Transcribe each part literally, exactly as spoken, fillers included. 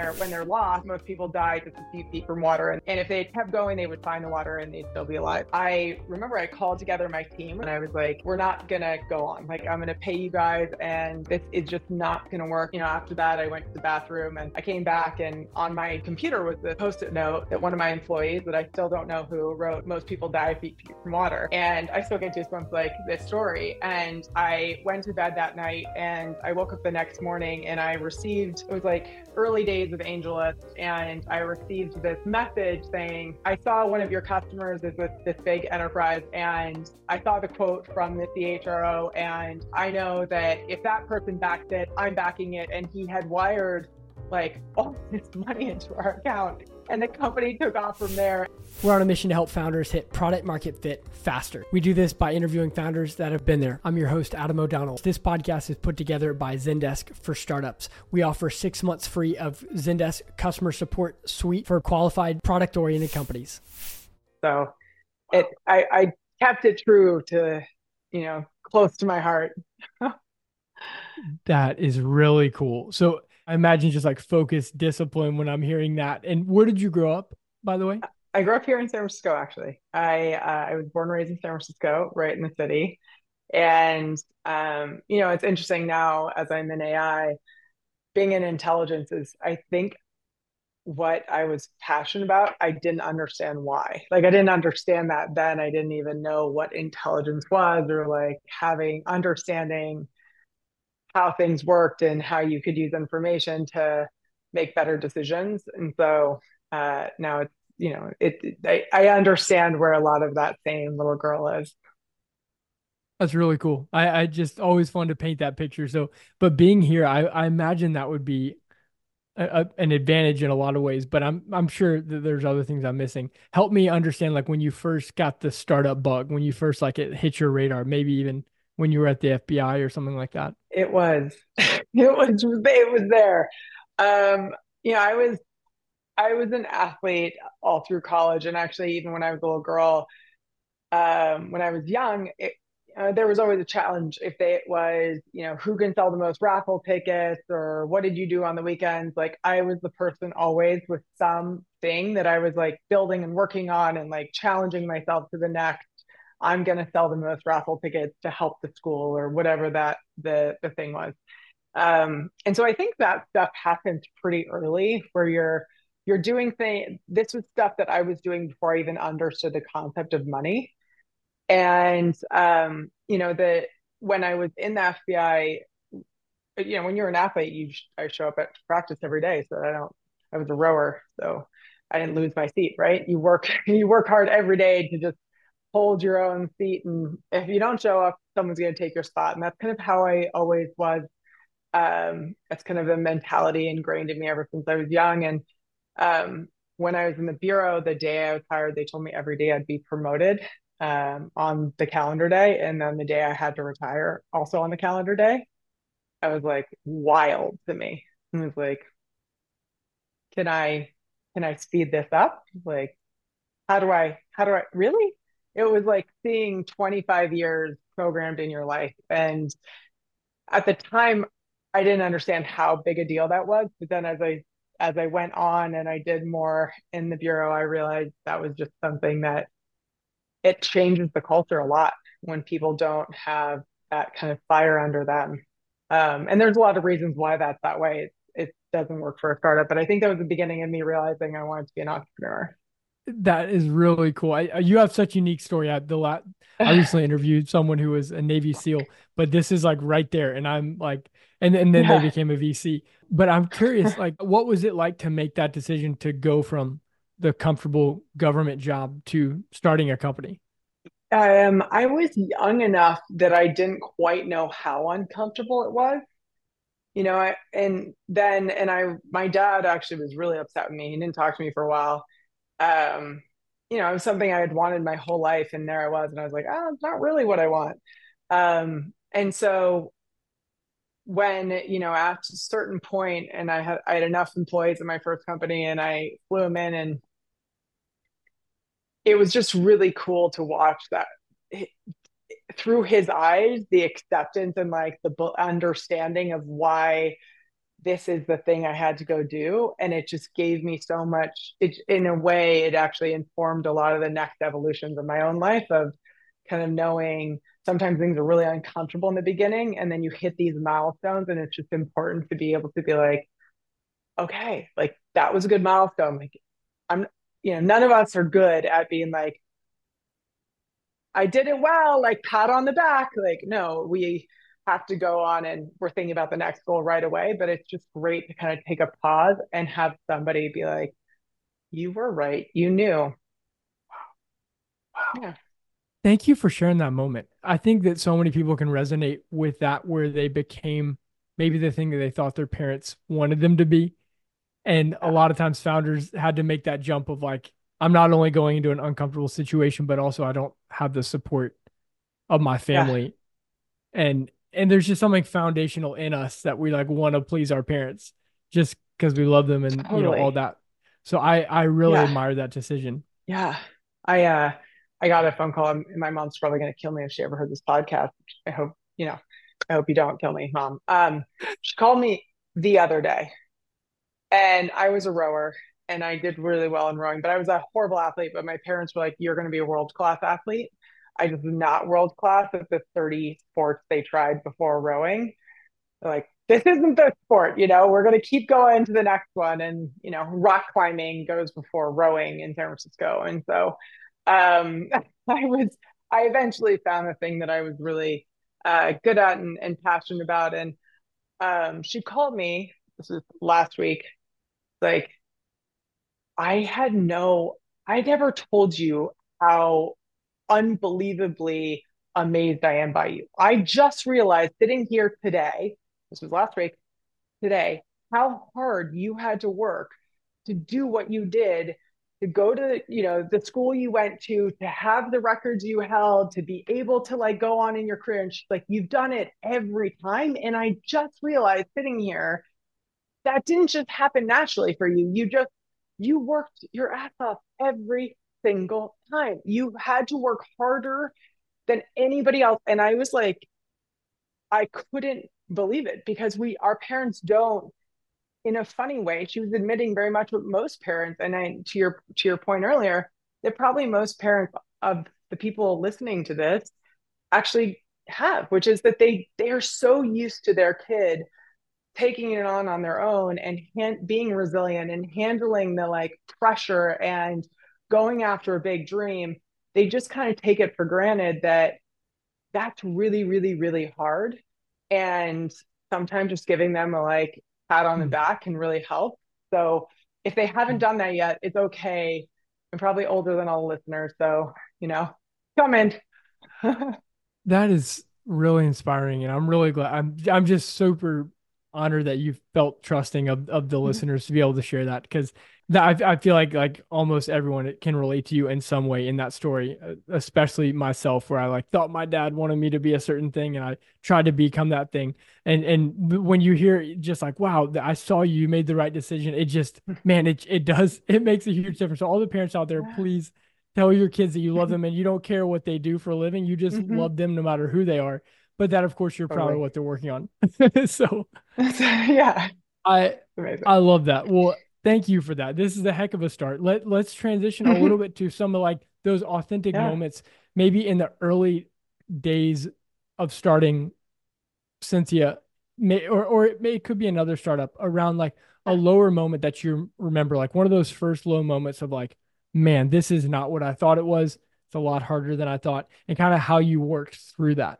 When they're lost, most people die just a few feet from water. And, and if they kept going, they would find the water and they'd still be alive. I remember I called together my team and I was like, we're not going to go on. Like, I'm going to pay you guys and this is just not going to work. You know, after that, I went to the bathroom and I came back and on my computer was the post-it note that one of my employees that I still don't know who wrote, most people die feet from water. And I still get goosebumps like this story. And I went to bed that night and I woke up the next morning and I received, it was like early days of AngelList, and I received this message saying, I saw one of your customers is with this big enterprise and I saw the quote from the C H R O and I know that if that person backs it, I'm backing it. And he had wired like all this money into our account and the company took off from there. We're on a mission to help founders hit product market fit faster. We do this by interviewing founders that have been there. I'm your host, Adam O'Donnell. This podcast is put together by Zendesk for startups. We offer six months free of Zendesk customer support suite for qualified product-oriented companies. So it, I, I kept it true to, you know, close to my heart. That is really cool. So I imagine just like focused discipline when I'm hearing that. And where did you grow up, by the way? I grew up here in San Francisco, actually. I uh, I was born and raised in San Francisco, right in the city. And, um, you know, it's interesting now as I'm in A I, being in intelligence is, I think, what I was passionate about. I didn't understand why. Like, I didn't understand that then. I didn't even know what intelligence was or like having, understanding how things worked and how you could use information to make better decisions. And so uh, now it's, you know, it, I, I understand where a lot of that same little girl is. That's really cool. I, I just always fun to paint that picture. So, but being here, I, I imagine that would be a, a, an advantage in a lot of ways, but I'm, I'm sure that there's other things I'm missing. Help me understand, like when you first got the startup bug, when you first like it hit your radar, maybe even when you were at the F B I or something like that. It was, it was, it was there. Um, you know, I was, I was an athlete all through college. And actually, even when I was a little girl, um, when I was young, it, uh, there was always a challenge if they, it was, you know, who can sell the most raffle tickets or what did you do on the weekends? Like I was the person always with something that I was like building and working on and like challenging myself to the next. I'm going to sell the most raffle tickets to help the school or whatever that the, the thing was. Um, and so I think that stuff happens pretty early where you're, you're doing things. This was stuff that I was doing before I even understood the concept of money. And, um, you know, the, when I was in the F B I, you know, when you're an athlete, you, I show up at practice every day. So I don't, I was a rower, so I didn't lose my seat, right? You work, you work hard every day to just hold your own seat. And if you don't show up, someone's going to take your spot. And that's kind of how I always was. Um, that's kind of a mentality ingrained in me ever since I was young. And um, when I was in the bureau, the day I was hired, they told me every day I'd be promoted um, on the calendar day. And then the day I had to retire, also on the calendar day, I was like, wild to me. And I was like, can I, can I speed this up? Like, how do I, how do I, really? It was like seeing twenty-five years programmed in your life. And at the time, I didn't understand how big a deal that was. But then as I as I went on and I did more in the bureau, I realized that was just something that it changes the culture a lot when people don't have that kind of fire under them. Um, and there's a lot of reasons why that's that way. It, it doesn't work for a startup, but I think that was the beginning of me realizing I wanted to be an entrepreneur. That is really cool. I, you have such a unique story. I, the la- I recently interviewed someone who was a Navy SEAL, but this is like right there. And I'm like, and, and then they Yeah. became a V C. But I'm curious, like, what was it like to make that decision to go from the comfortable government job to starting a company? Um, I was young enough that I didn't quite know how uncomfortable it was. You know, I, and then, and I, my dad actually was really upset with me. He didn't talk to me for a while. Um, you know, it was something I had wanted my whole life, and there I was, and I was like, oh, it's not really what I want. Um, and so when, you know, at a certain point, and I had I had enough employees in my first company, and I flew them in, and it was just really cool to watch that through his eyes, the acceptance and like the understanding of why this is the thing I had to go do. And it just gave me so much, it, in a way, it actually informed a lot of the next evolutions of my own life of kind of knowing sometimes things are really uncomfortable in the beginning and then you hit these milestones and it's just important to be able to be like, okay, like that was a good milestone. Like I'm, you know, none of us are good at being like, I did it well, like pat on the back. Like, no, we have to go on and we're thinking about the next goal right away. But it's just great to kind of take a pause and have somebody be like, you were right. You knew. Wow. Yeah. Thank you for sharing that moment. I think that so many people can resonate with that where they became maybe the thing that they thought their parents wanted them to be. And a Yeah. lot of times founders had to make that jump of like, I'm not only going into an uncomfortable situation, but also I don't have the support of my Yeah. family. And and there's just something foundational in us that we like want to please our parents just because we love them and you know all Totally. that. So I I really Yeah. admire that decision. Yeah. I, uh, I got a phone call and my mom's probably going to kill me if she ever heard this podcast. I hope, you know, I hope you don't kill me, mom. Um, she called me the other day and I was a rower and I did really well in rowing, but I was a horrible athlete. But my parents were like, "You're going to be a world class athlete." I was not world class at the thirty sports they tried before rowing. They're like, "This isn't the sport, you know. We're going to keep going to the next one." And you know, rock climbing goes before rowing in San Francisco, and so um, I was. I eventually found the thing that I was really uh, good at and, and passionate about, and um, she called me. This was last week. Like I had no, I never told you how unbelievably amazed I am by you. I just realized sitting here today, this was last week, today, how hard you had to work to do what you did, to go to, you know, the school you went to, to have the records you held, to be able to like go on in your career. And she's like, you've done it every time. And I just realized sitting here that didn't just happen naturally for you. You just you worked your ass off every single time. You had to work harder than anybody else. And I was like, I couldn't believe it because we our parents don't in a funny way. She was admitting very much what most parents, and I to your to your point earlier, that probably most parents of the people listening to this actually have, which is that they they're so used to their kid taking it on on their own and han- being resilient and handling the like pressure and going after a big dream. They just kind of take it for granted that that's really really really hard, and sometimes just giving them a like pat on the Hmm. back can really help. So if they haven't done that yet, it's okay. I'm probably older than all the listeners, so you know, come in. That is really inspiring, and I'm really glad. I'm I'm just super honored that you felt trusting of of the listeners to be able to share that because that I I feel like like almost everyone can relate to you in some way in that story, uh, especially myself, where I like thought my dad wanted me to be a certain thing, and I tried to become that thing. And and when you hear just like, wow, I saw you, you made the right decision. It just man, it it does it makes a huge difference. So all the parents out there, please tell your kids that you love them and you don't care what they do for a living. You just Mm-hmm. love them no matter who they are. But that, of course, you're proud of Totally. what they're working on. So Yeah, I amazing. I love that. Well, thank you for that. This is a heck of a start. Let let's transition a little bit to some of like those authentic Yeah. moments, maybe in the early days of starting Cynthia, may, or or it, may, it could be another startup around like a lower moment that you remember, like one of those first low moments of like, man, this is not what I thought it was. It's a lot harder than I thought, and kind of how you worked through that.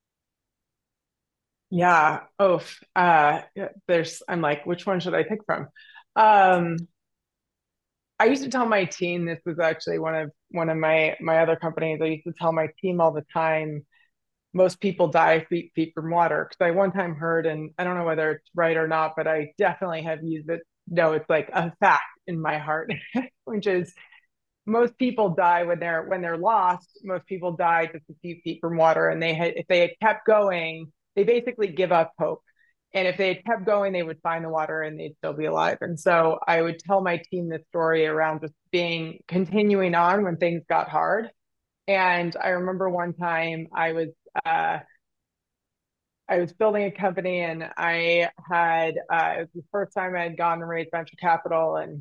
Yeah. Oh, uh, yeah, there's, I'm like, which one should I pick from? Um, I used to tell my team, this was actually one of one of my my other companies. I used to tell my team all the time, most people die feet feet from water. Because I one time heard, and I don't know whether it's right or not, but I definitely have used it. No, it's like a fact in my heart, which is most people die when they're when they're lost. Most people die just a few feet from water, and they had if they had kept going, they basically give up hope. And if they had kept going, they would find the water and they'd still be alive. And so I would tell my team this story around just being continuing on when things got hard. And I remember one time I was uh, I was building a company and I had, uh, it was the first time I had gone and raised venture capital, and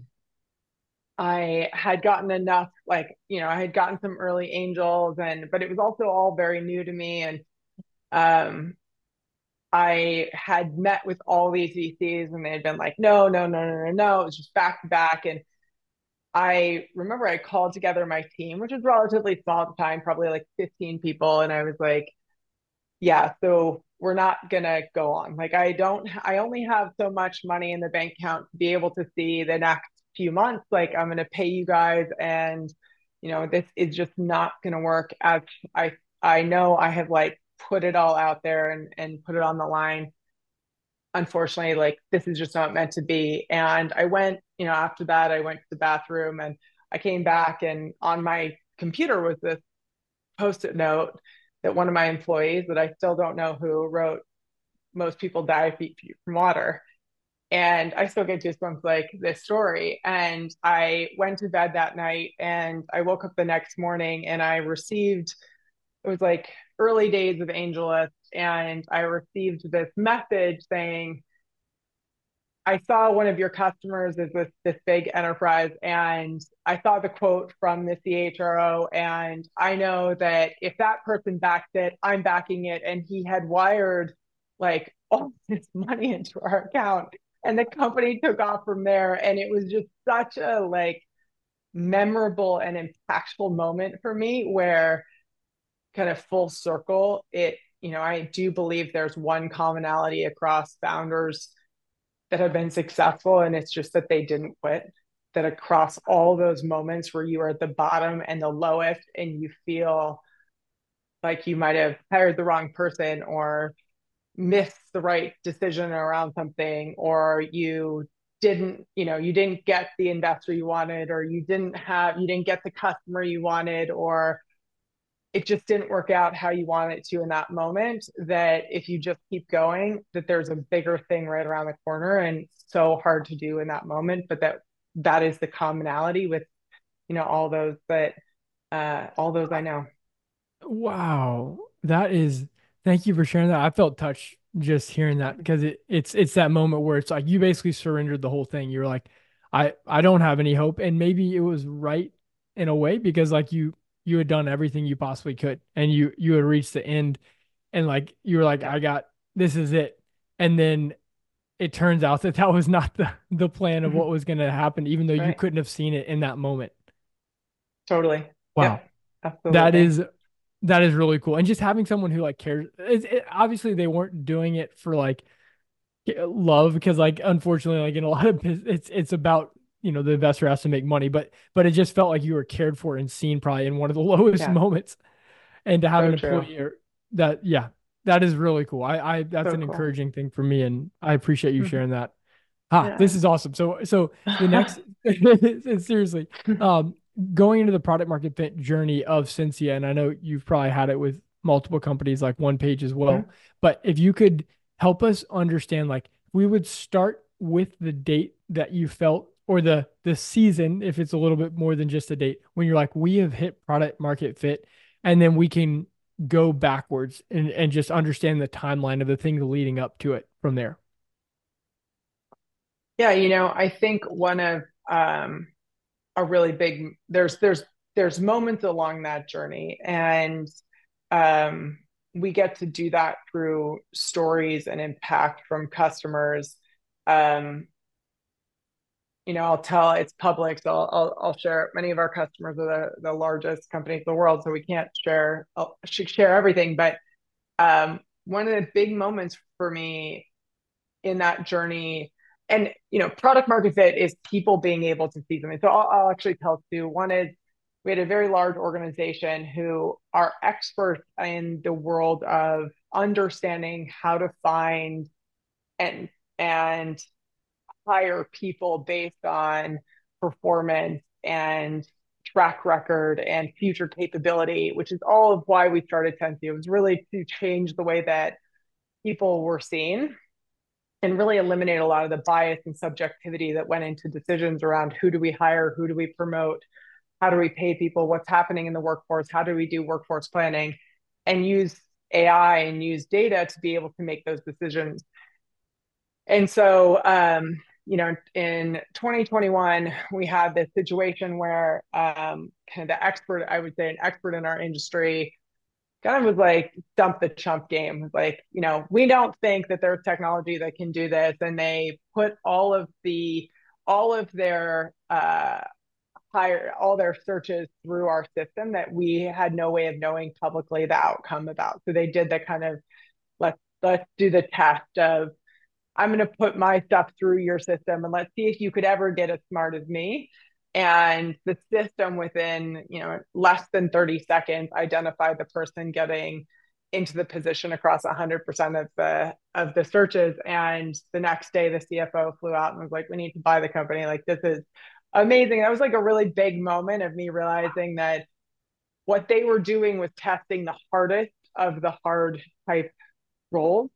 I had gotten enough, like, you know, I had gotten some early angels, and, but it was also all very new to me. And, um, I had met with all these V Cs and they had been like, no, no, no, no, no, no. It was just back to back. And I remember I called together my team, which was relatively small at the time, probably like fifteen people. And I was like, yeah, so we're not gonna go on. Like, I don't, I only have so much money in the bank account to be able to see the next few months. Like, I'm gonna pay you guys, and you know, this is just not gonna work. As I, I know I have like put it all out there and and put it on the line. Unfortunately, like this is just not meant to be. And I went, you know, after that, I went to the bathroom and I came back, and on my computer was this post-it note that one of my employees that I still don't know who wrote, most people die feet from water. And I still get goosebumps like this story. And I went to bed that night and I woke up the next morning and I received, it was like early days of AngelList, and I received this message saying, I saw one of your customers is this this big enterprise, and I saw the quote from the C H R O, and I know that if that person backs it, I'm backing it. And he had wired like all this money into our account, and the company took off from there. And it was just such a like memorable and impactful moment for me, where kind of full circle, it, you know, I do believe there's one commonality across founders that have been successful, and it's just that they didn't quit. That across all those moments where you are at the bottom and the lowest and you feel like you might have hired the wrong person or missed the right decision around something, or you didn't, you know, you didn't get the investor you wanted, or you didn't have, you didn't get the customer you wanted, or it just didn't work out how you want it to in that moment, that if you just keep going, that there's a bigger thing right around the corner, and so hard to do in that moment. But that that is the commonality with, you know, all those that uh all those I know. Wow. That is, thank you for sharing that. I felt touched just hearing that because it, it's it's that moment where it's like you basically surrendered the whole thing. You're like, I I don't have any hope. And maybe it was right in a way because like you you had done everything you possibly could and you you had reached the end and like you were like, Yeah, I got this is it. And then it turns out that that was not the the plan of what was going to happen, even though you right. couldn't have seen it in that moment. Totally. Wow. Yep. That Absolutely. is that is really cool. And just having someone who like cares. It, it, obviously, they weren't doing it for like love because like unfortunately, like in a lot of business, it's it's about you know the investor has to make money, but but it just felt like you were cared for and seen probably in one of the lowest Yeah. moments. And to have So an true. employee or that, yeah, that is really cool. I I that's So an cool. encouraging thing for me, and I appreciate you Mhm. sharing that. Ah, this Yeah. is awesome. So, so the next, seriously, um, going into the product market fit journey of Cincia, and I know you've probably had it with multiple companies like One Page as well, but if you could help us understand, like we would start with the date that you felt or the the season, if it's a little bit more than just a date, when you're like, we have hit product market fit, and then we can go backwards and, and just understand the timeline of the things leading up to it from there. Yeah, you know, I think one of um a really big, there's there's there's moments along that journey, and um we get to do that through stories and impact from customers. um you know, I'll tell, it's public, so I'll I'll, I'll share. Many of our customers are the, the largest companies in the world, so we can't share, I'll share everything. But um one of the big moments for me in that journey, and you know, product market fit is people being able to see something. So I'll, I'll actually tell two. One is, we had a very large organization who are experts in the world of understanding how to find and and hire people based on performance and track record and future capability, which is all of why we started Tensi. It was really to change the way that people were seen and really eliminate a lot of the bias and subjectivity that went into decisions around who do we hire, who do we promote, how do we pay people, what's happening in the workforce, how do we do workforce planning, and use A I and use data to be able to make those decisions. And so, um, you know, in twenty twenty-one, we had this situation where um, kind of the expert, I would say an expert in our industry, kind of was like dump the chump game. Like, you know, we don't think that there's technology that can do this. And they put all of the, all of their, uh, hire all their searches through our system that we had no way of knowing publicly the outcome about. So they did the kind of let's let's do the test of I'm going to put my stuff through your system and let's see if you could ever get as smart as me. And the system within, you know, less than thirty seconds identified the person getting into the position across one hundred percent of the of the searches. And the next day the C F O flew out and was like, we need to buy the company. Like, this is amazing. That was like a really big moment of me realizing that what they were doing was testing the hardest of the hard type roles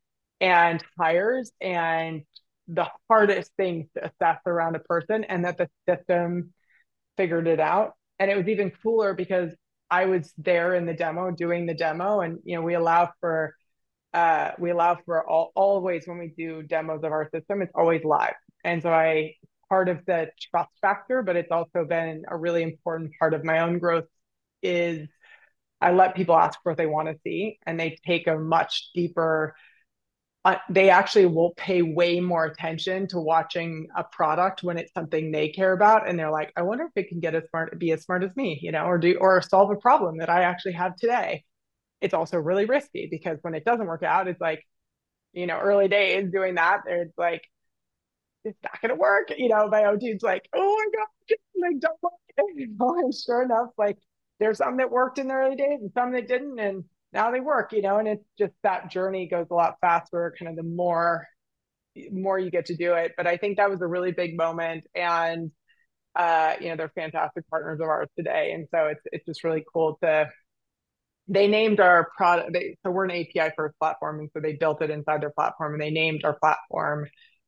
and hires and the hardest things to assess around a person, and that the system figured it out. And it was even cooler because I was there in the demo doing the demo, and you know we allow for uh, we allow for all always when we do demos of our system, it's always live. And so I part of the trust factor, but it's also been a really important part of my own growth is I let people ask for what they want to see, and they take a much deeper uh, they actually will pay way more attention to watching a product when it's something they care about, and they're like, I wonder if it can get as smart be as smart as me, you know, or do or solve a problem that I actually have today. It's also really risky because when it doesn't work out, it's like, you know, early days doing that, it's like it's not gonna work. You know, my O T's like, oh my god, like don't work. And sure enough, like there's some that worked in the early days and some that didn't, and now they work. You know, and it's just that journey goes a lot faster. Kind of the more more you get to do it. But I think that was a really big moment, and uh, you know, they're fantastic partners of ours today, and so it's it's just really cool to. They named our product. They, so we're an A P I first platform, and so they built it inside their platform, and they named our platform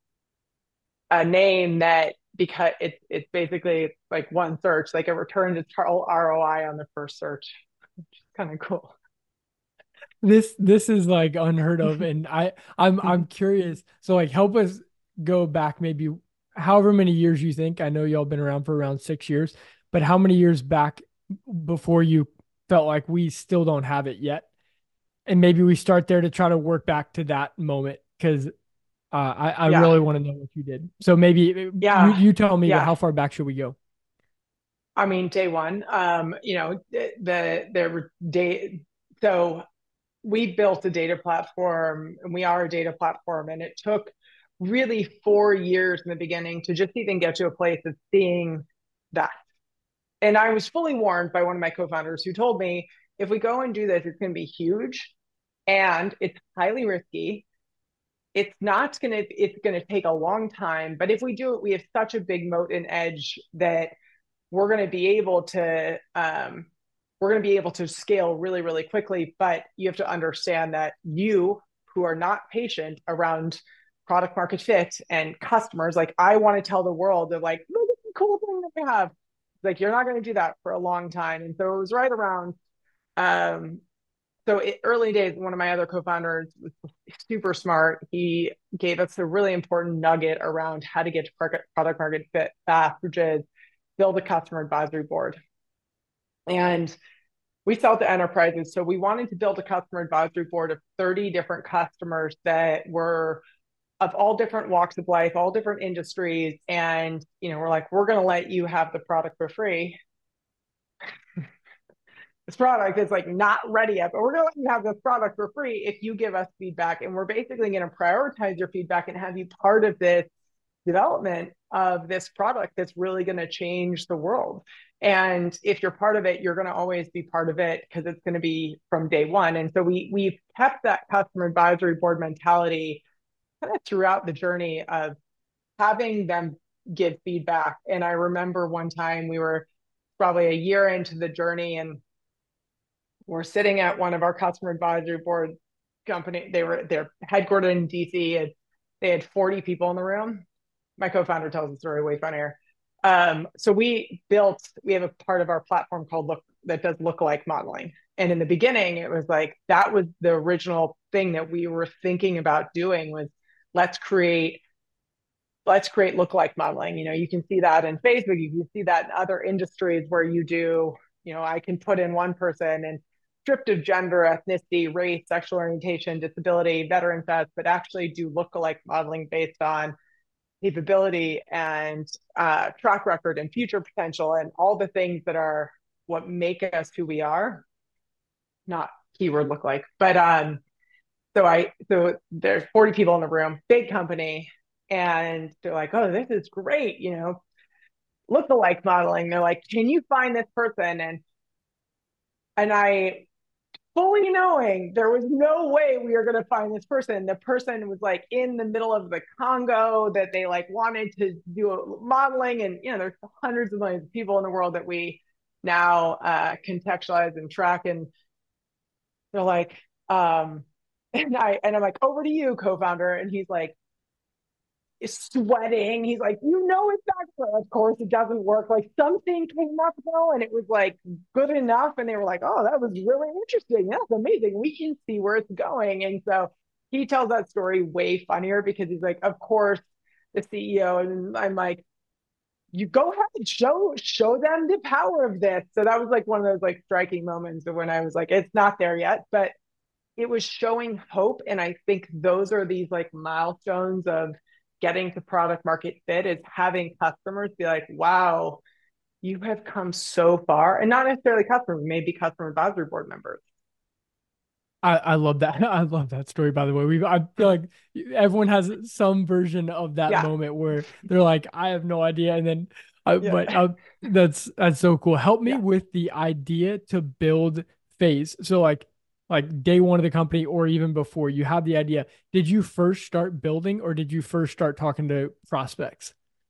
a name that because it's it's basically like one search, like it returns its total R O I on the first search, which is kind of cool. This this is like unheard of, and I I'm I'm curious. So like, help us go back maybe however many years you think. I know y'all been around for around six years, but how many years back before you felt like we still don't have it yet? And maybe we start there to try to work back to that moment because uh, I I Yeah, really want to know what you did. So maybe you yeah, you tell me, but yeah. how far back should we go? I mean, day one, um, you know, the the, the day. So we built a data platform, and we are a data platform, and it took really four years in the beginning to just even get to a place of seeing that. And I was fully warned by one of my co-founders who told me, if we go and do this, it's going to be huge and it's highly risky. It's not going to, it's going to take a long time. But if we do it, we have such a big moat and edge that we're going to be able to, um, we're going to be able to scale really, really quickly. But you have to understand that you who are not patient around product market fit and customers, like I want to tell the world of like, look at the cool thing that we have. Like you're not going to do that for a long time. And so it was right around um so it, early days, one of my other co-founders was super smart. He gave us a really important nugget around how to get to product market fit fast, which is build a customer advisory board. And we sell to enterprises. So we wanted to build a customer advisory board of thirty different customers that were of all different walks of life, all different industries. And, you know, we're like, we're going to let you have the product for free. This product is like not ready yet, but we're going to let you have this product for free if you give us feedback. And we're basically going to prioritize your feedback and have you part of this development of this product that's really going to change the world. And if you're part of it, you're going to always be part of it because it's going to be from day one. And so we we've kept that customer advisory board mentality kind of throughout the journey of having them give feedback. And I remember one time we were probably a year into the journey, and we're sitting at one of our customer advisory board company. They were they're headquartered in D C, and they had forty people in the room. My co-founder tells the story way funnier. Um, so we built, we have a part of our platform called Look that does lookalike modeling. And in the beginning, it was like that was the original thing that we were thinking about doing was let's create let's create lookalike modeling. You know, you can see that in Facebook, you can see that in other industries where you do, you know, I can put in one person and stripped of gender, ethnicity, race, sexual orientation, disability, veteran status, but actually do lookalike modeling based on capability and uh, track record and future potential and all the things that are what make us who we are, not keyword look like. But um, so I so there's forty people in the room, big company, and they're like, oh, this is great, you know, look-alike modeling. They're like, can you find this person? And and I fully knowing there was no way we were going to find this person. The person was like in the middle of the Congo that they like wanted to do modeling. And, you know, there's hundreds of millions of people in the world that we now uh, contextualize and track. And they're like, um, and I, and I'm like, over to you, co-founder. And he's like, sweating. He's like, you know, it's not good. Of course, it doesn't work. Like something came up though, and it was like good enough. And they were like, oh, that was really interesting. That's amazing. We can see where it's going. And so he tells that story way funnier because he's like, of course, the C E O. And I'm like, you go ahead and show show them the power of this. So that was like one of those like striking moments of when I was like, it's not there yet, but it was showing hope. And I think those are these like milestones of getting to product market fit is having customers be like, wow, you have come so far. And not necessarily customers, maybe customer advisory board members. I, I love that. I love that story, by the way. We I feel like everyone has some version of that Yeah. moment where they're like, I have no idea. And then, uh, Yeah. but uh, that's that's so cool. Help me Yeah. with the idea to build phase. So like like day one of the company or even before you have the idea, did you first start building or did you first start talking to prospects?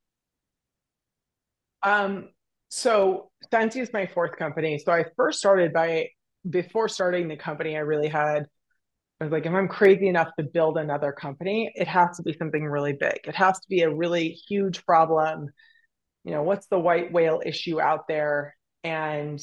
Um, so Sensi is my fourth company. So I first started by before starting the company, I really had I was like, if I'm crazy enough to build another company, it has to be something really big. It has to be a really huge problem. You know, what's the white whale issue out there? And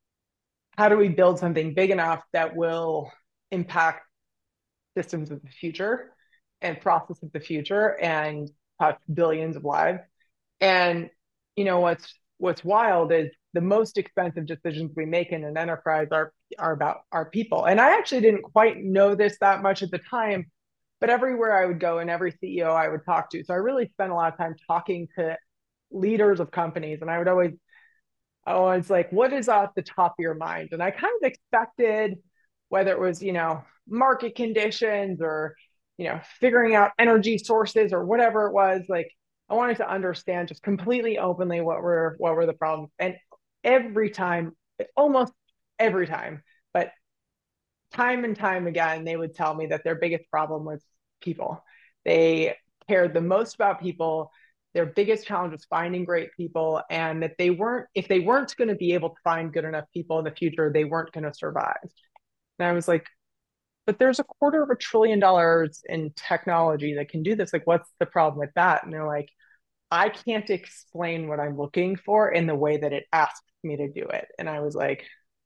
how do we build something big enough that will impact systems of the future and process of the future and touch billions of lives? And you know what's what's wild is the most expensive decisions we make in an enterprise are are about our people. And I actually didn't quite know this that much at the time, but everywhere I would go and every C E O I would talk to, so I really spent a lot of time talking to leaders of companies, and I would always oh, it's like, what is off the top of your mind? And I kind of expected whether it was, you know, market conditions or, you know, figuring out energy sources or whatever it was, like I wanted to understand just completely openly what were what were the problems. And every time, almost every time, but time and time again, they would tell me that their biggest problem was people. They cared the most about people. Their biggest challenge was finding great people, and that they weren't, if they weren't going to be able to find good enough people in the future, they weren't going to survive. And I was like, but there's a quarter of a trillion dollars in technology that can do this. Like, what's the problem with that? And they're like, I can't explain what I'm looking for in the way that it asks me to do it. And I was like,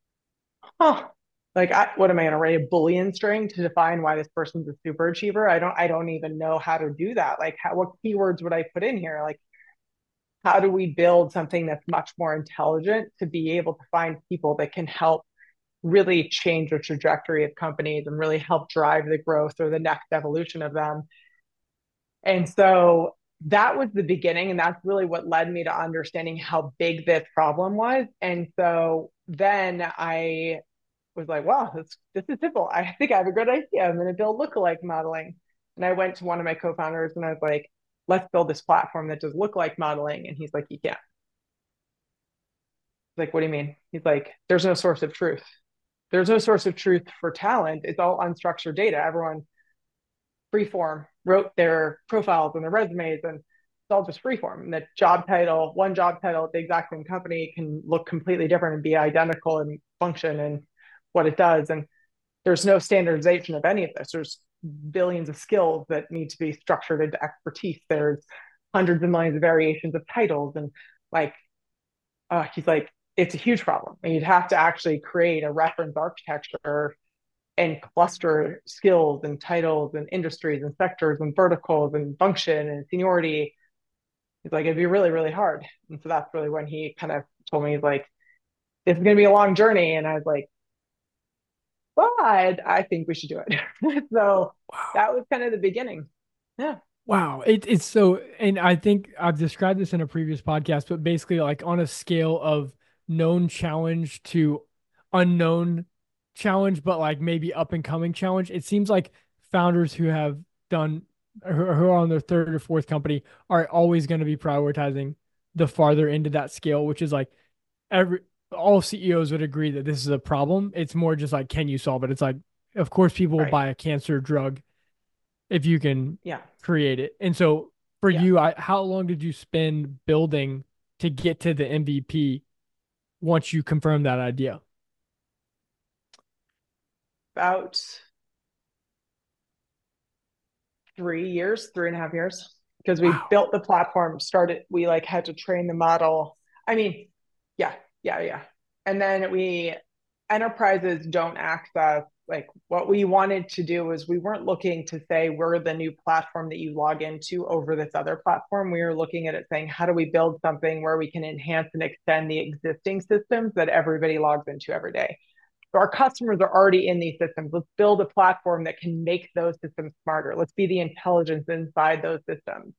huh, like I, what am I going to write a Boolean string to define why this person's a super achiever? I don't, I don't even know how to do that. Like, how, what keywords would I put in here? Like, how do we build something that's much more intelligent to be able to find people that can help really change the trajectory of companies and really help drive the growth or the next evolution of them? And so that was the beginning. And that's really what led me to understanding how big this problem was. And so then I was like, wow, this, this is simple. I think I have a good idea. I'm going to build lookalike modeling. And I went to one of my co-founders and I was like, let's build this platform that does lookalike modeling. And he's like, you can't. Like, what do you mean? He's like, there's no source of truth. There's no source of truth for talent. It's all unstructured data. Everyone freeform wrote their profiles and their resumes, and it's all just freeform. And the job title, one job title at the exact same company can look completely different and be identical in function and what it does. And there's no standardization of any of this. There's billions of skills that need to be structured into expertise. There's hundreds of millions of variations of titles. And like, uh, he's like, it's a huge problem. And you'd have to actually create a reference architecture and cluster skills and titles and industries and sectors and verticals and function and seniority. He's like, it'd be really, really hard. And so that's really when he kind of told me, he's like, this is going to be a long journey. And I was like, well, I, I think we should do it. So Wow. that was kind of the beginning. Yeah. Wow. It, it's so, and I think I've described this in a previous podcast, but basically, like on a scale of known challenge to unknown challenge, but like maybe up and coming challenge, it seems like founders who have done, who who are on their third or fourth company are always going to be prioritizing the farther into that scale, which is like every, all C E Os would agree that this is a problem. It's more just like, can you solve it? It's like, of course, people will Right. buy a cancer drug if you can Yeah. create it. And so for Yeah. you, I, how long did you spend building to get to the M V P once you confirmed that idea? About three years, three and a half years, because we Wow. built the platform, started, we like had to train the model. I mean, yeah, yeah, yeah. And then we, enterprises don't access, like what we wanted to do was we weren't looking to say we're the new platform that you log into over this other platform. We were looking at it saying, how do we build something where we can enhance and extend the existing systems that everybody logs into every day? So our customers are already in these systems. Let's build a platform that can make those systems smarter. Let's be the intelligence inside those systems.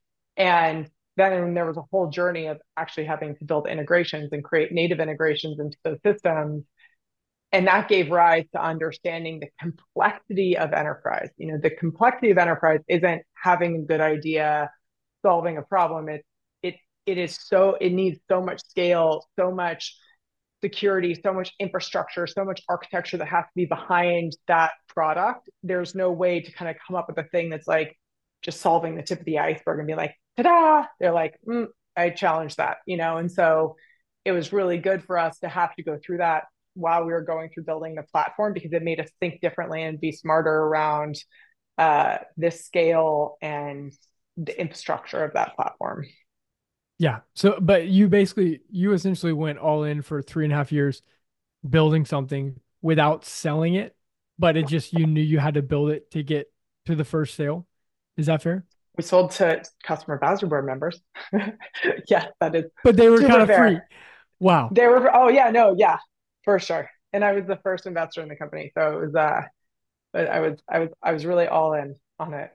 And then there was a whole journey of actually having to build integrations and create native integrations into those systems. And that gave rise to understanding the complexity of enterprise. You know, the complexity of enterprise isn't having a good idea, solving a problem. It it it is so it needs so much scale, so much security, so much infrastructure, so much architecture that has to be behind that product. There's no way to kind of come up with a thing that's like just solving the tip of the iceberg and be like, ta-da! They're like, mm, I challenge that, you know? And so it was really good for us to have to go through that while we were going through building the platform because it made us think differently and be smarter around uh, this scale and the infrastructure of that platform. Yeah. So, but you basically, you essentially went all in for three and a half years building something without selling it, but it just, you knew you had to build it to get to the first sale. Is that fair? We sold to customer advisory board members. Yes, that is But they were kind super of free. fair. Wow. They were, oh yeah, no, yeah, for sure. And I was the first investor in the company, so it was, uh, but I was, I was, I was really all in on it.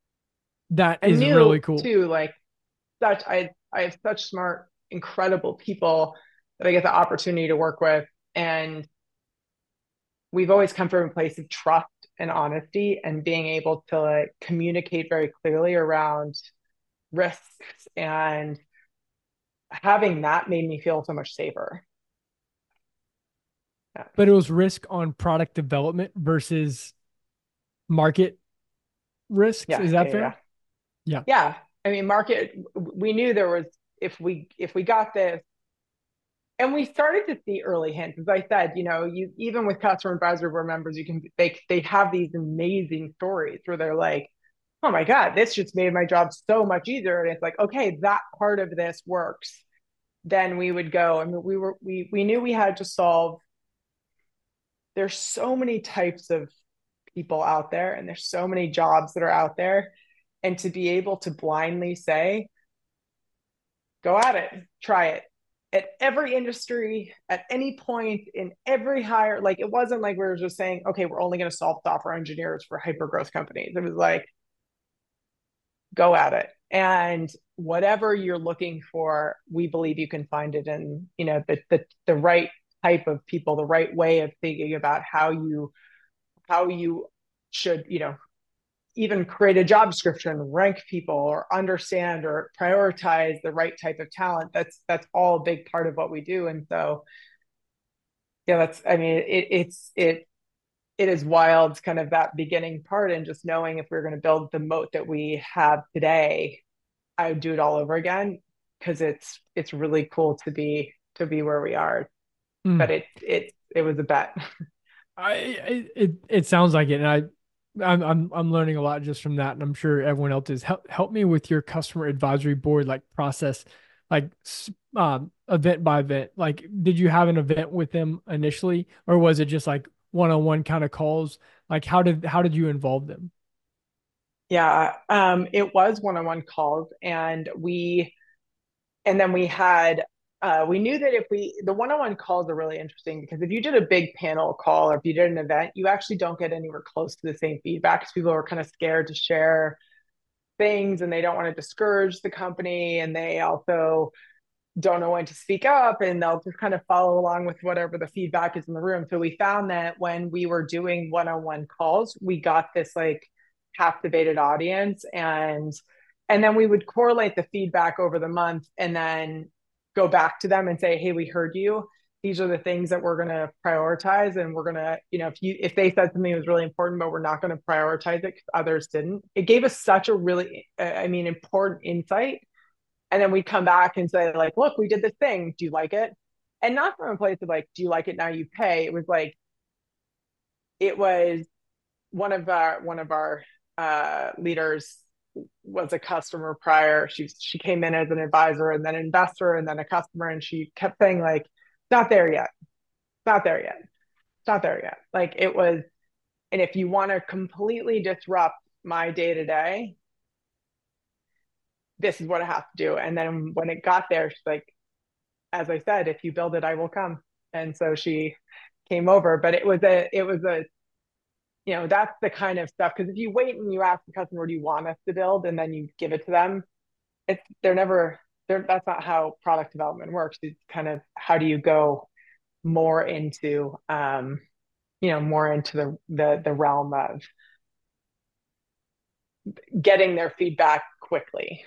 That And is really knew cool. too, like such, I, I have such smart, incredible people that I get the opportunity to work with, and we've always come from a place of trust and honesty, and being able to like communicate very clearly around risks, and having that made me feel so much safer. Yeah. But it was risk on product development versus market risks. Yeah, Is yeah, that yeah. fair? Yeah. Yeah. I mean, market, we knew there was, if we, if we got this, and we started to see early hints, as I said, you know, you, even with customer advisory board members, you can, they, they have these amazing stories where they're like, oh my God, this just made my job so much easier. And it's like, okay, that part of this works. Then we would go, I mean, we were, we, we knew we had to solve, there's so many types of people out there and there's so many jobs that are out there. And to be able to blindly say, go at it, try it at every industry, at any point, in every hire. Like it wasn't like we were just saying, okay, we're only going to solve software engineers for hyper growth companies. It was like, go at it. And whatever you're looking for, we believe you can find it in, you know, the the, the right type of people, the right way of thinking about how you how you should, you know, even create a job description, rank people, or understand or prioritize the right type of talent. That's that's all a big part of what we do. And so, yeah, that's. I mean, it, it's it it is wild, kind of that beginning part, and just knowing if we're going to build the moat that we have today, I would do it all over again because it's it's really cool to be to be where we are. But Mm. it it it was a bet. I it, it it sounds like it, and I I'm I'm I'm learning a lot just from that, and I'm sure everyone else is. Help help me with your customer advisory board like process. like um, event by event? Like, did you have an event with them initially, or was it just like one-on-one kind of calls? Like, how did how did you involve them? Yeah, um, it was one-on-one calls, and we and then we had uh, we knew that if we the one-on-one calls are really interesting because if you did a big panel call or if you did an event, you actually don't get anywhere close to the same feedback because people are kind of scared to share things and they don't want to discourage the company and they also don't know when to speak up and they'll just kind of follow along with whatever the feedback is in the room. So we found that when we were doing one-on-one calls, we got this like captivated audience and and then we would correlate the feedback over the month and then go back to them and say, hey, we heard you. These are the things that we're going to prioritize and we're going to, you know, if you if they said something that was really important but we're not going to prioritize it because others didn't, it gave us such a really I mean important insight. And then we'd come back and say, like, look, we did this thing. Do you like it? And not from a place of like, do you like it? Now you pay. It was like, it was one of our one of our uh, leaders was a customer prior. She she came in as an advisor and then an investor and then a customer, and she kept saying like, "It's not there yet. It's not there yet. It's not there yet." Like it was, and if you want to completely disrupt my day to day, this is what I have to do. And then when it got there, she's like, as I said, if you build it, I will come. And so she came over, but it was a, it was a, you know, that's the kind of stuff. Because if you wait and you ask the customer, do you want us to build, and then you give it to them, it's they're never, they're that's not how product development works. It's kind of how do you go more into, um, you know, more into the the the realm of getting their feedback quickly.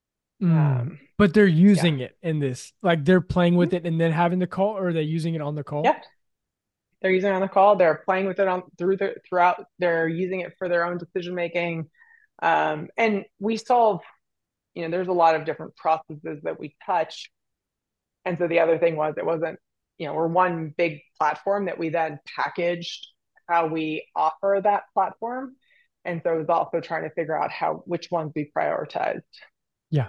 Mm. Um, But they're yeah, using it in this, like they're playing with it and then having the call, or are they using it on the call? yeah, they're using it on the call. They're playing with it on through the throughout. They're using it for their own decision making. Um, and we solve, you know, there's a lot of different processes that we touch. And so the other thing was it wasn't, you know, we're one big platform that we then packaged how we offer that platform. And so it was also trying to figure out how which ones we prioritized. Yeah.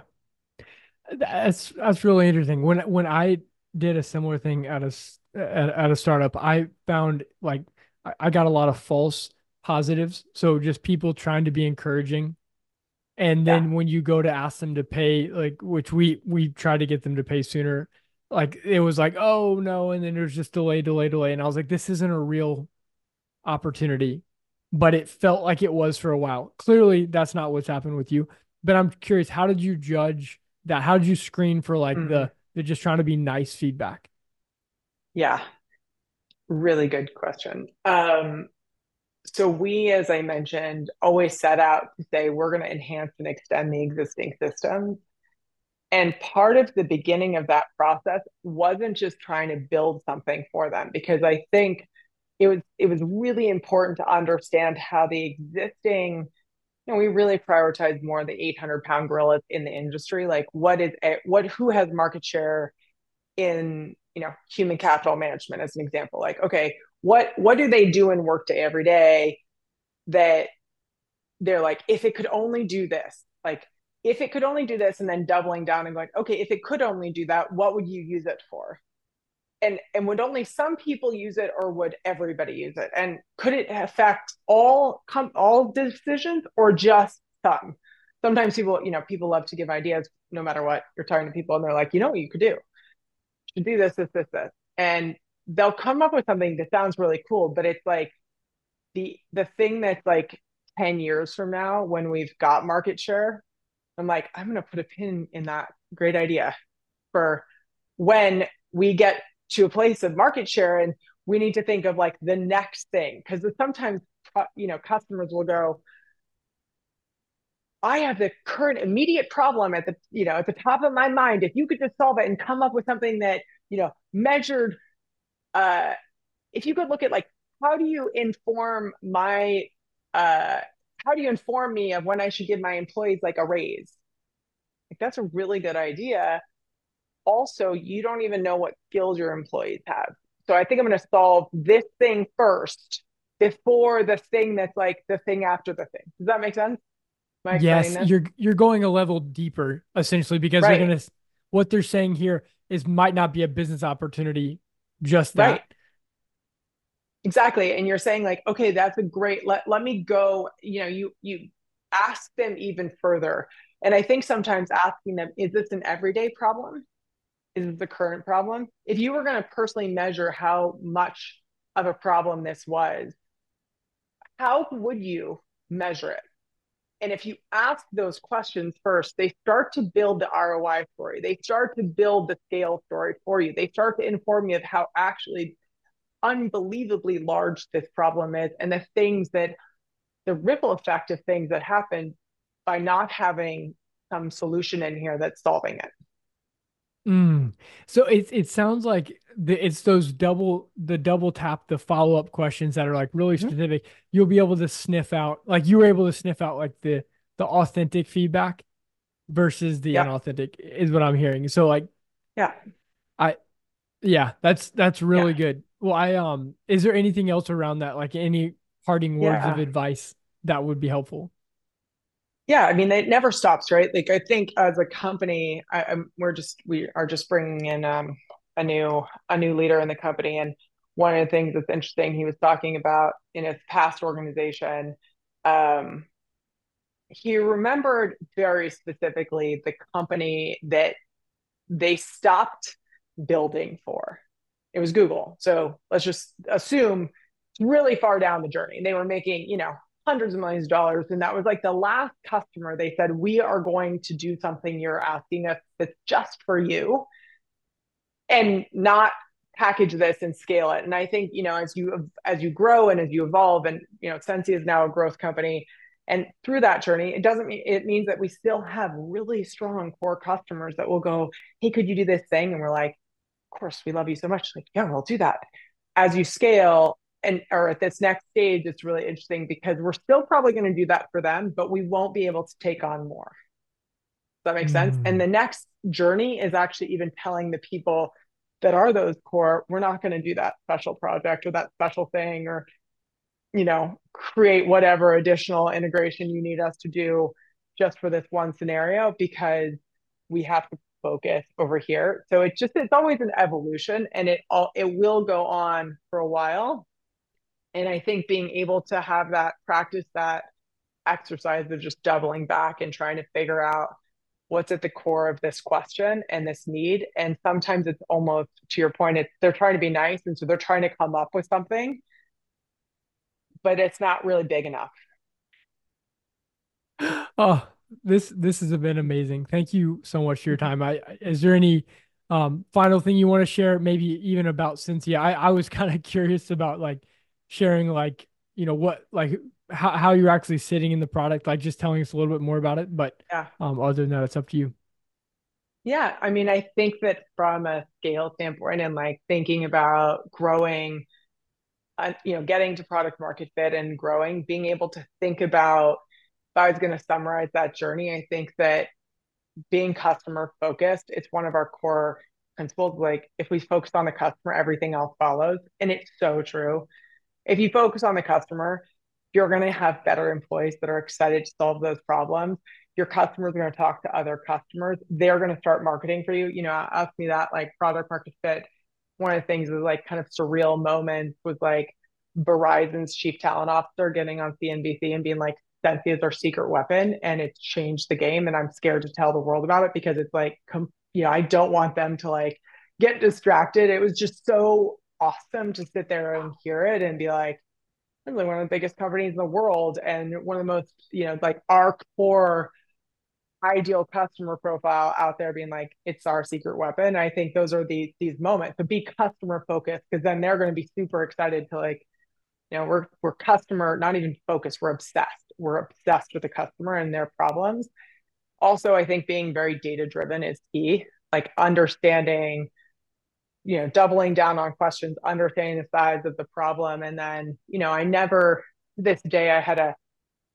That's that's really interesting. When when I did a similar thing at a s- at, at a startup, I found like I I got a lot of false positives. So just people trying to be encouraging. And Yeah. then when you go to ask them to pay, like which we we tried to get them to pay sooner, like it was like, oh no, and then there's just delay, delay, delay. And I was like, this isn't a real opportunity, but it felt like it was for a while. Clearly, that's not what's happened with you. But I'm curious, how did you judge that? How did you screen for like Mm, the the just trying to be nice feedback? yeah. Really good question. Um, so we, as I mentioned, always set out to say we're going to enhance and extend the existing system. And part of the beginning of that process wasn't just trying to build something for them, because I think it was it was really important to understand how the existing, you know, we really prioritize more the eight hundred pound gorillas in the industry. Like what is what who has market share in, you know, human capital management as an example. Like, okay, what what do they do in workday every day that they're like, if it could only do this, like if it could only do this, and then doubling down and going, okay, if it could only do that, what would you use it for? And and would only some people use it, or would everybody use it? And could it affect all com- all decisions or just some? Sometimes people, you know, people love to give ideas no matter what. You're talking to people and they're like, you know what you could do? You should do this, this, this, this. And they'll come up with something that sounds really cool, but it's like the the thing that's like ten years from now when we've got market share, I'm like, I'm going to put a pin in that great idea for when we get to a place of market share and we need to think of like the next thing. Because sometimes, you know, customers will go, I have the current immediate problem at the, you know, at the top of my mind. If you could just solve it and come up with something that, you know, measured, uh, if you could look at like, how do you inform my, uh, how do you inform me of when I should give my employees like a raise? Like, that's a really good idea. Also, you don't even know what skills your employees have. So I think I'm going to solve this thing first before the thing that's like the thing after the thing. Does that make sense? Am I explaining Yes, this? you're you're going a level deeper essentially because they're Right. gonna what they're saying here is might not be a business opportunity, just Right. that. Exactly. And you're saying like, okay, that's a great, let, let me go, you know, you, you ask them even further. And I think sometimes asking them, is this an everyday problem? Is this the current problem? If you were going to personally measure how much of a problem this was, how would you measure it? And if you ask those questions first, they start to build the R O I story. They start to build the scale story for you. They start to inform you of how actually unbelievably large this problem is and the things that the ripple effect of things that happen by not having some solution in here that's solving it. Mm. So it it sounds like the, it's those double the double tap the follow up questions that are like really Mm-hmm. specific. You'll be able to sniff out like you were able to sniff out like the the authentic feedback versus the Yeah. unauthentic is what I'm hearing. So like Yeah. I yeah, that's that's Yeah. really good. Well, I um is there anything else around that like any parting words of Yeah. advice that would be helpful? Yeah, I mean, it never stops, right? Like, I think as a company, I, I'm, we're just we are just bringing in um, a new a new leader in the company, and one of the things that's interesting, he was talking about in his past organization, um, he remembered very specifically the company that they stopped building for. It was Google. So let's just assume it's really far down the journey. They were making, you know, hundreds of millions of dollars. And that was like the last customer. They said, we are going to do something you're asking us that's just for you and not package this and scale it. And I think, you know, as you as you grow and as you evolve, and you know, Sensi is now a growth company. And through that journey, it doesn't mean it means that we still have really strong core customers that will go, hey, could you do this thing? And we're like, of course, we love you so much. Like, yeah, we'll do that. As you scale and or at this next stage, it's really interesting because we're still probably going to do that for them, but we won't be able to take on more. Does that make sense? And Mm. the next journey is actually even telling the people that are those core, we're not going to do that special project or that special thing or, you know, create whatever additional integration you need us to do just for this one scenario because we have to focus over here. So it's just it's always an evolution and it all it will go on for a while. And I think being able to have that practice that exercise of just doubling back and trying to figure out what's at the core of this question and this need. And sometimes it's almost to your point, it's they're trying to be nice. And so they're trying to come up with something, but it's not really big enough. Oh, this this has been amazing. Thank you so much for your time. I is there any um final thing you want to share, maybe even about Cynthia? I I was kind of curious about like sharing like you know what like how how you're actually sitting in the product, like just telling us a little bit more about it. But Yeah. um other than that, it's up to you. Yeah. I mean, I think that from a scale standpoint and like thinking about growing, uh, you know, getting to product market fit and growing, being able to think about, if I was going to summarize that journey, I think that being customer focused, it's one of our core principles. Like if we focus on the customer, everything else follows. And it's so true. If you focus on the customer, you're going to have better employees that are excited to solve those problems. Your customers are going to talk to other customers. They're going to start marketing for you. You know, ask me that like product market fit. One of the things was like kind of surreal moments was like Verizon's chief talent officer getting on C N B C and being like, Sensi is our secret weapon and it's changed the game. And I'm scared to tell the world about it because it's like, com- you know, I don't want them to like get distracted. It was just so awesome to sit there and hear it and be like, really one of the biggest companies in the world and one of the most, you know, like our core ideal customer profile out there being like, it's our secret weapon. I think those are the these moments. So be customer focused because then they're going to be super excited to like, you know, we're we're customer, not even focused, we're obsessed. We're obsessed with the customer and their problems. Also, I think being very data driven is key, like understanding, you know, doubling down on questions, understanding the size of the problem. And then, you know, I never, this day I had a,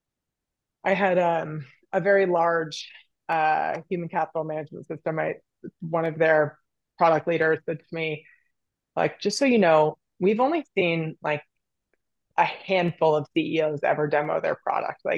I had um, a very large uh, human capital management system. I, one of their product leaders said to me, like, just so you know, we've only seen like a handful of C E Os ever demo their product. Like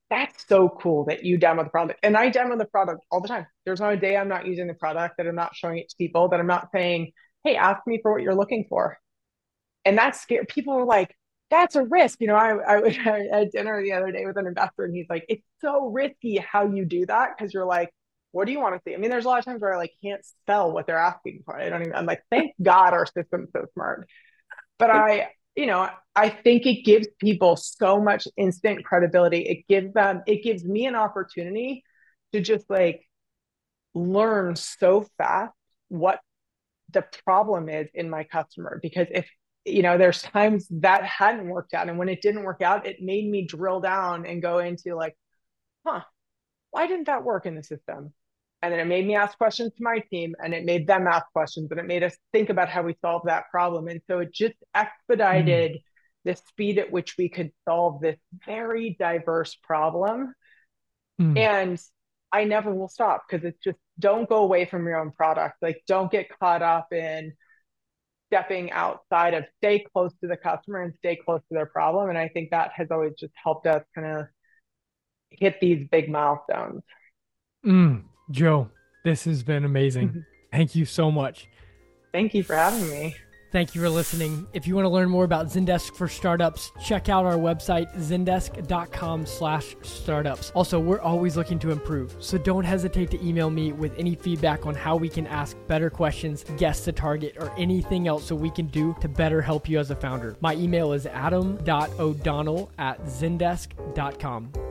that's so cool that you demo the product. And I demo the product all the time. There's not a day I'm not using the product, that I'm not showing it to people, that I'm not saying, hey, ask me for what you're looking for. And that's scary. People are like, that's a risk. You know, I, I was at dinner the other day with an investor and he's like, it's so risky how you do that. Cause you're like, what do you want to see? I mean, there's a lot of times where I like can't spell what they're asking for. I don't even, I'm like, thank God our system's so smart. But I, you know, I think it gives people so much instant credibility. It gives them, it gives me an opportunity to just like learn so fast what the problem is in my customer. Because if, you know, there's times that hadn't worked out. And when it didn't work out, it made me drill down and go into like, huh, why didn't that work in the system? And then it made me ask questions to my team and it made them ask questions and it made us think about how we solve that problem. And so it just Mm, expedited the speed at which we could solve this very diverse problem. mm, And I never will stop because it's just don't go away from your own product. Like don't get caught up in stepping outside of stay close to the customer and stay close to their problem. And I think that has always just helped us kind of hit these big milestones. mm. Joe, this has been amazing. Thank you so much. Thank you for having me. Thank you for listening. If you want to learn more about Zendesk for startups, check out our website, zendesk.com slash startups. Also, we're always looking to improve, so don't hesitate to email me with any feedback on how we can ask better questions, guess the target, or anything else so we can do to better help you as a founder. My email is adam.o'donnell at zendesk dot com.